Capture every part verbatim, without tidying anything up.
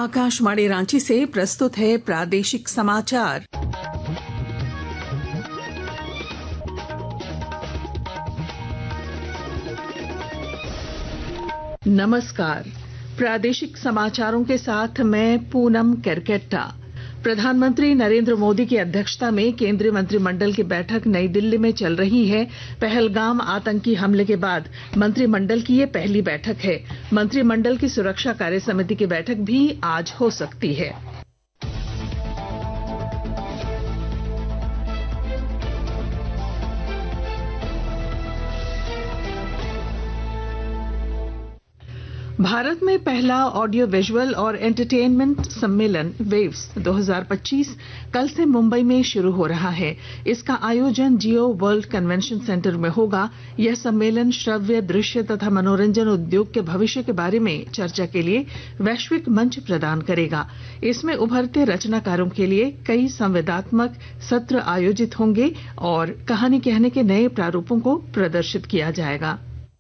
आकाशवाणी रांची से प्रस्तुत है प्रादेशिक समाचार। नमस्कार, प्रादेशिक समाचारों के साथ मैं पूनम केरकेट्टा। प्रधानमंत्री नरेंद्र मोदी की अध्यक्षता में केंद्रीय मंत्रिमंडल की बैठक नई दिल्ली में चल रही है। पहलगाम आतंकी हमले के बाद मंत्रिमंडल की ये पहली बैठक है। मंत्रिमंडल की सुरक्षा कार्य समिति की बैठक भी आज हो सकती है। भारत में पहला ऑडियो विजुअल और एंटरटेनमेंट सम्मेलन वेव्स दो हज़ार पच्चीस कल से मुंबई में शुरू हो रहा है। इसका आयोजन जियो वर्ल्ड कन्वेंशन सेंटर में होगा। यह सम्मेलन श्रव्य, दृश्य तथा मनोरंजन उद्योग के भविष्य के बारे में चर्चा के लिए वैश्विक मंच प्रदान करेगा। इसमें उभरते रचनाकारों के लिए कई संवेदनात्मक सत्र आयोजित होंगे और कहानी कहने के नए प्रारूपों को प्रदर्शित किया जाएगा।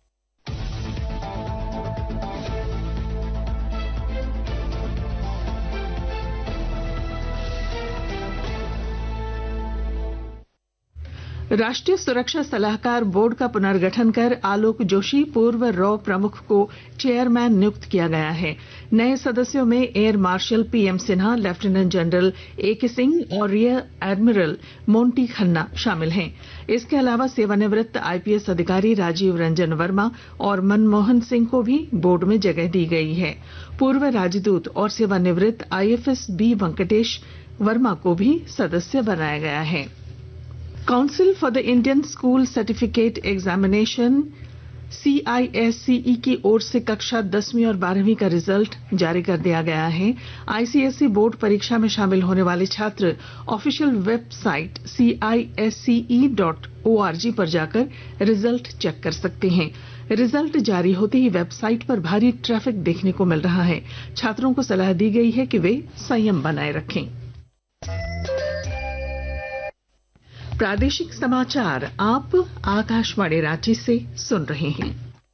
राष्ट्रीय सुरक्षा सलाहकार बोर्ड का पुनर्गठन कर आलोक जोशी पूर्व रॉ प्रमुख को चेयरमैन नियुक्त किया गया है। नए सदस्यों में air marshal PM Sinha, lieutenant general AK Singh और रियर एडमिरल मोंटी खन्ना शामिल हैं। इसके अलावा सेवानिवृत्त आईपीएस अधिकारी राजीव रंजन वर्मा और मनमोहन सिंह को भी बोर्ड में जगह दी गई है। पूर्व राजदूत और सेवानिवृत्त आईएफएस बी वेंकटेश वर्मा को भी सदस्य बनाया गया है। Council for the Indian School Certificate Examination CISCE की ओर से कक्षा दसवीं और बारहवीं का रिजल्ट जारी कर दिया गया है। आईसीएसई बोर्ड परीक्षा में शामिल होने वाले छात्र official website C I S C E dot O R G पर जाकर रिजल्ट चेक कर सकते हैं। रिजल्ट जारी होते ही वेबसाइट पर भारी ट्रैफिक देखने को मिल रहा है। छात्रों को सलाह दी गई है कि वे संयम बनाए रखें। प्रादेशिक समाचार आप आकाशवाणी रांची से सुन रहे हैं।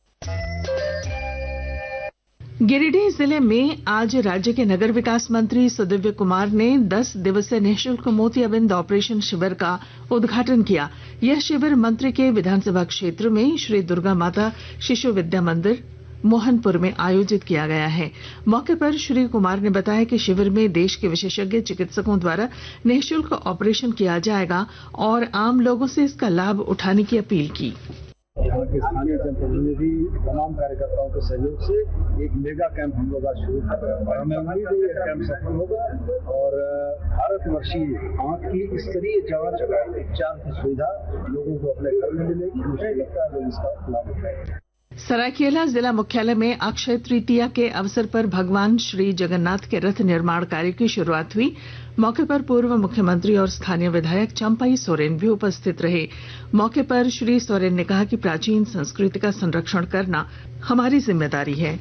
गिरिडीह जिले में आज राज्य के नगर विकास मंत्री सुदिव्य कुमार ने दस दिवसीय निःशुल्क मोतियाबिंद ऑपरेशन शिविर का उद्घाटन किया। यह शिविर मंत्री के विधानसभा क्षेत्र में श्री दुर्गा माता शिशु विद्या मंदिर मोहनपुर में आयोजित किया गया है। मौके पर श्री कुमार ने बताया कि शिविर में देश के विशेषज्ञ चिकित्सकों द्वारा निःशुल्क ऑपरेशन किया जाएगा और आम लोगों से इसका लाभ उठाने की अपील की। यहाँ के स्थानीय जनप्रतिनिधि तमाम कार्यकर्ताओं के सहयोग से एक मेगा कैंप हम लोग आज शुरू कर रहे हैं और हमें उम्मीद है ये कैंप सफल होगा और भारतवर्षीय आंख की स्तरीय जांच उपचार की सुविधा लोगों को अपने घर में मिलेगी। मुझे लगता है लोग इसका लाभ उठाएंगे। सरायकेला जिला मुख्यालय में अक्षय तृतीया के अवसर पर भगवान श्री जगन्नाथ के रथ निर्माण कार्य की शुरुआत हुई। मौके पर पूर्व मुख्यमंत्री और स्थानीय विधायक चंपाई सोरेन भी उपस्थित रहे। मौके पर श्री सोरेन ने कहा कि प्राचीन संस्कृति का संरक्षण करना हमारी जिम्मेदारी है।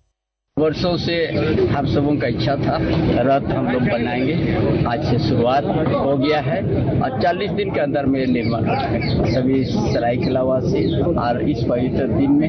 वर्षों से हम सबों का इच्छा था रथ हम लोग बनाएंगे। आज से शुरुआत हो गया है और चालीस दिन के अंदर में निर्माण हो जाएगा। सभी सरायकेला वासी और इस पवित्र दिन में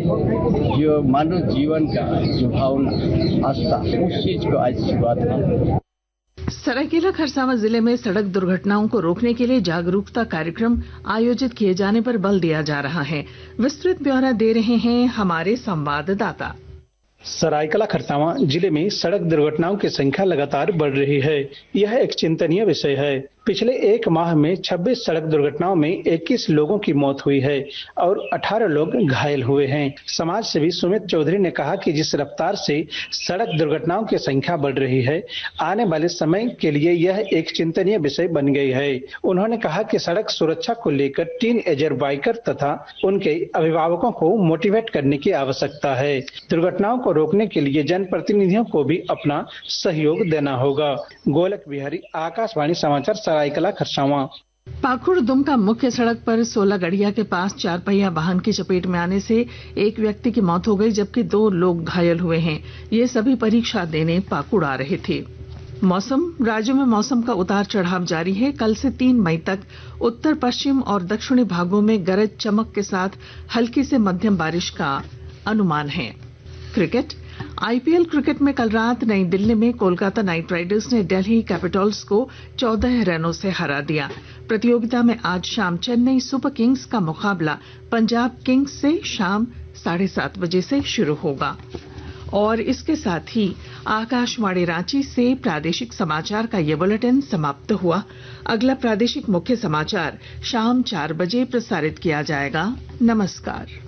जो मानव जीवन का जो भावना आस्था उस चीज को आज शुरुआत है। सरायकेला खरसावां जिले में सड़क दुर्घटनाओं को रोकने के लिए जागरूकता कार्यक्रम आयोजित किए जाने पर बल दिया जा रहा है। विस्तृत ब्यौरा दे रहे हैं हमारे संवाददाता। सरायकेला खरसावां जिले में सड़क दुर्घटनाओं की संख्या लगातार बढ़ रही है। यह एक चिंतनीय विषय है। पिछले एक माह में छब्बीस सड़क दुर्घटनाओं में इक्कीस लोगों की मौत हुई है और अठारह लोग घायल हुए हैं। समाज सेवी सुमित चौधरी ने कहा कि जिस रफ्तार से सड़क दुर्घटनाओं की संख्या बढ़ रही है, आने वाले समय के लिए यह एक चिंतनीय विषय बन गई है। उन्होंने कहा कि सड़क सुरक्षा को लेकर टीन एजर बाइकर तथा उनके अभिभावकों को मोटिवेट करने की आवश्यकता है। दुर्घटनाओं को रोकने के लिए जनप्रतिनिधियों को भी अपना सहयोग देना होगा। गोलक बिहारी, आकाशवाणी समाचार, सरायकेला खरसावां। पाकुड़ दुमका मुख्य सड़क पर सोलह गड़िया के पास चार पहिया वाहन की चपेट में आने से एक व्यक्ति की मौत हो गई, जबकि दो लोग घायल हुए हैं। ये सभी परीक्षा देने पाकुड़ आ रहे थे। मौसम राज्य में मौसम का उतार चढ़ाव जारी है। कल से तीन मई तक उत्तर पश्चिम और दक्षिणी भागों में गरज चमक के साथ हल्की से मध्यम बारिश का अनुमान है। क्रिकेट आईपीएल क्रिकेट में कल रात नई दिल्ली में कोलकाता नाइट राइडर्स ने दिल्ली कैपिटल्स को चौदह रनों से हरा दिया। प्रतियोगिता में आज शाम चेन्नई सुपर किंग्स का मुकाबला पंजाब किंग्स से शाम साढ़े सात बजे से शुरू होगा। और इसके साथ ही आकाशवाणी रांची से प्रादेशिक समाचार का ये बुलेटिन समाप्त हुआ। अगला प्रादेशिक मुख्य समाचार शाम चार बजे प्रसारित किया जाएगा। नमस्कार।